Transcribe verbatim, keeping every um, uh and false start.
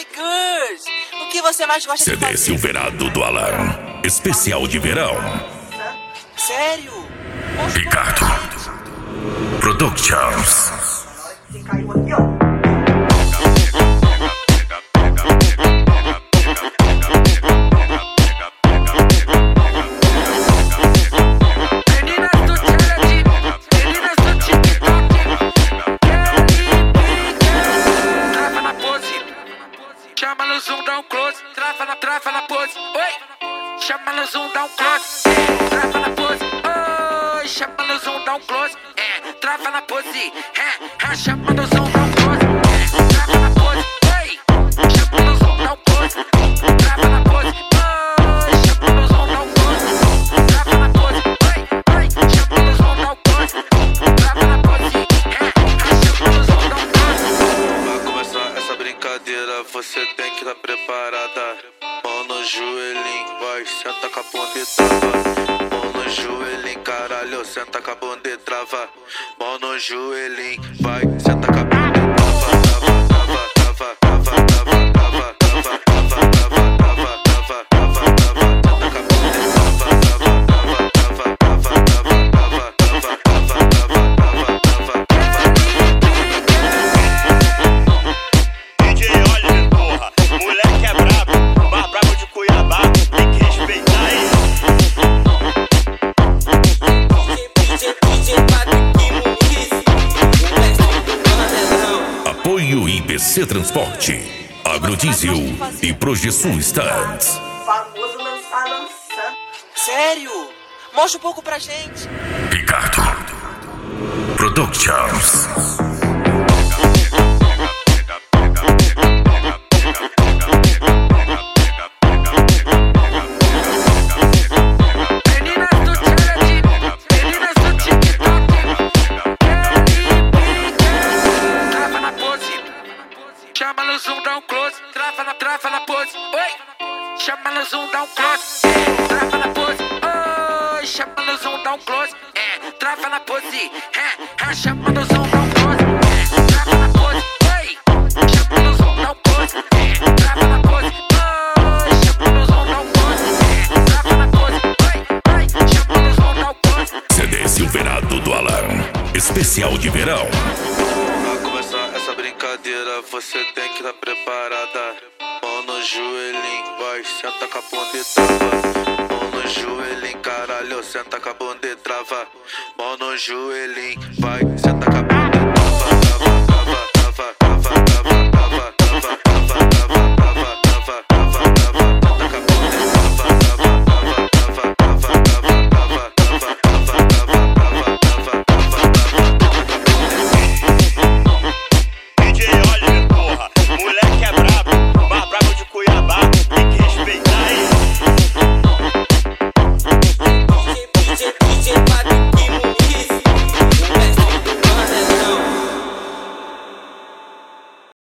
Girls, o que você mais gosta C D de fazer? Silverado do Alan, especial de verão. Sério? Ricardo Productions. Você caiu aqui, ó. Chama no zoom, dá um close, trava na, trava na pose, oi. Chama no zoom, dá um close, é, trava na pose, oi. Chama no zoom, dá um close, é, trava na pose, é, é. Chama no zoom, dá um close, é, trava na pose, oi. Chama no zoom, dá um close, trava na pose, oi. Chama no zoom, dá um close, trava na pose, oi, oi. Chama no zoom, dá um close, trava na pose, é, é. Chama no zoom, dá um close. Vai começar essa brincadeira, você tem que estar preparada. Mão no joelhinho, vai, senta com a bunda e trava. Mão no joelhinho, caralho, senta com a bunda e trava. Mão no joelhinho, vai, senta com a bunda e trava. Trava, trava, trava, trava, trava, trava, trava, trava, trava, trava, trava, trava. Senta com a bunda e trava, trava, trava, trava, trava, trava, trava, trava, trava, trava, trava, trava. D J Oliver, porra, moleque é brabo, mais brabo de Cuiabá, tem que respeitar ele. Apoio I B C Transporte, Agrodiesel e Projeção Stands. Famoso lançar, lançar. Sério? Mostra um pouco pra gente. Ricardo Productions. Chama no zoom, dá um close, trava na, trava na pose, oi. Chama no zoom, dá um close, é, trava na pose, oi. Chama no zoom, dá um close, é, trava na pose, é, é. Chama no zoom, dá um close, é, trava na pose, oi. Chama no zoom, dá um close, é, trava na pose, oi. Chama no zoom, dá um close, é, trava na pose, oi, oi. Chama no zoom, dá um close. C D Silverado do Alan, especial de verão. Vai começar essa brincadeira, você tem que estar preparada. Mão no joelhinho, vai, senta com a bunda e trava. Mão no joelhinho, caralho, senta com a bunda e trava. Mão no joelhinho, vai, senta com a bunda e trava, trava, trava.